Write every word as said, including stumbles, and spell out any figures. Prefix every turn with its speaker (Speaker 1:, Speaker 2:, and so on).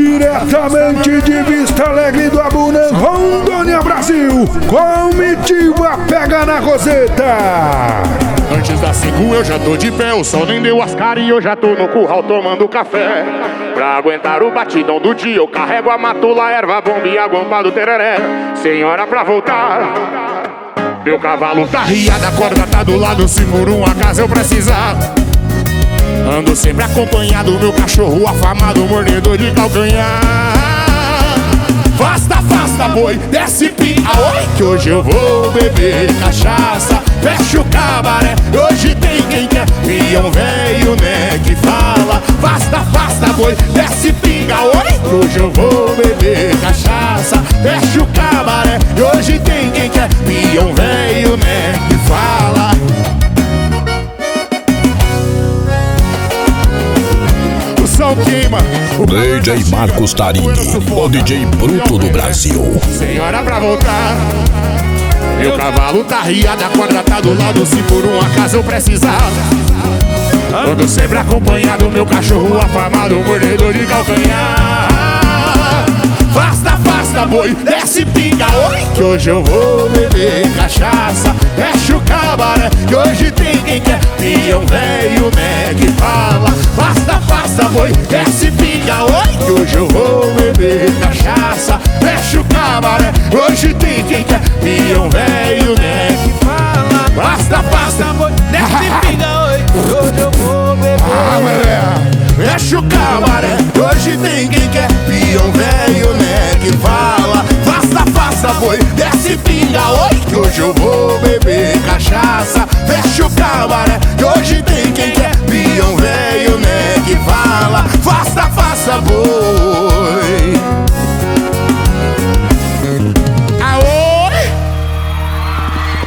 Speaker 1: Diretamente de Vista Alegre do Abunã, Rondônia, Brasil, comitiva pega na roseta.
Speaker 2: Antes das cinco eu já tô de pé, o sol nem deu as caras e eu já tô no curral tomando café. Pra aguentar o batidão do dia eu carrego a matula, erva, bomba e a guampa do tereré. Senhora pra voltar, meu cavalo tá riado, a corda tá do lado, se por um acaso eu precisar. Ando sempre acompanhado, meu cachorro afamado, mordedor de calcanhar. Afasta, afasta, boi, desce pinga, oi, que hoje eu vou beber cachaça. Fecha o cabaré, hoje tem quem quer, peão velho, né, que fala. Afasta, afasta, boi, desce pinga, oi, que hoje eu vou beber cachaça. Fecha o cabaré, hoje tem quem quer, peão velho, né, que fala. O som queima, o
Speaker 3: D J Marcos Tarini, o D J bruto do Brasil.
Speaker 2: Senhora pra voltar, meu cavalo tá riado, a corda tá do lado, se por um acaso eu precisar. Ando sempre acompanhado, meu cachorro afamado, mordedor de calcanhar. Afasta, afasta, boi, desce pinga, oi, que hoje eu vou beber cachaça. Fecha o cabaré, que hoje tem quem quer, peão velho, né, que fala. Afasta, afasta, boi, desce pinga, oi, que hoje eu vou beber cachaça. Fecha o cabaré, hoje tem quem quer, peão velho, né, que fala. Afasta, afasta, boi, desce pinga, oi, que hoje eu vou beber. Ah, mulher, fecha o cabaré, hoje tem quem quer, peão velho, né, que fala. Faça, faça, boi, desce pinga, oi, que hoje eu vou beber cachaça. Fecha o cabaré, que hoje tem quem quer, peão velho, né, que fala.